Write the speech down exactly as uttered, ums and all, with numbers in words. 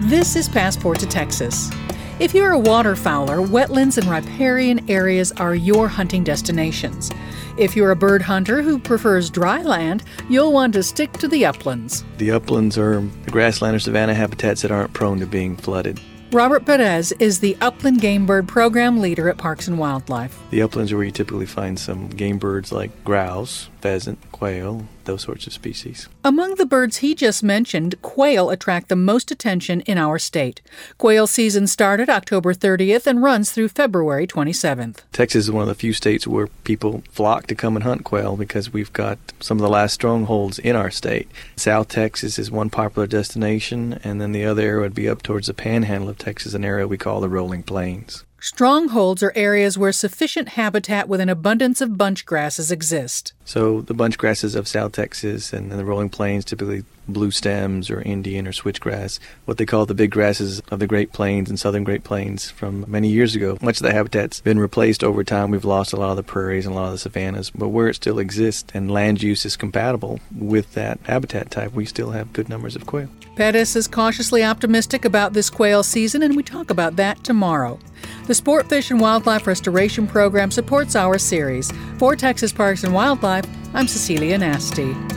This is Passport to Texas. If you're a waterfowler, wetlands and riparian areas are your hunting destinations. If you're a bird hunter who prefers dry land, you'll want to stick to the uplands. The uplands are the grassland or savanna habitats that aren't prone to being flooded. Robert Perez is the Upland Game Bird Program Leader at Parks and Wildlife. The uplands are where you typically find some game birds like grouse, pheasant, quail, those sorts of species. Among the birds he just mentioned, quail attract the most attention in our state. Quail season started October thirtieth and runs through February twenty-seventh. Texas is one of the few states where people flock to come and hunt quail because we've got some of the last strongholds in our state. South Texas is one popular destination, and then the other area would be up towards the panhandle of Texas, an area we call the Rolling Plains. Strongholds are areas where sufficient habitat with an abundance of bunch grasses exist. So the bunch grasses of South Texas and the Rolling Plains, typically blue stems or Indian or switchgrass, what they call the big grasses of the Great Plains and Southern Great Plains from many years ago. Much of the habitat's been replaced over time. We've lost a lot of the prairies and a lot of the savannas, but where it still exists and land use is compatible with that habitat type, we still have good numbers of quail. Pettis is cautiously optimistic about this quail season, and we talk about that tomorrow. The Sport Fish and Wildlife Restoration Program supports our series. For Texas Parks and Wildlife, I'm Cecilia Nasty.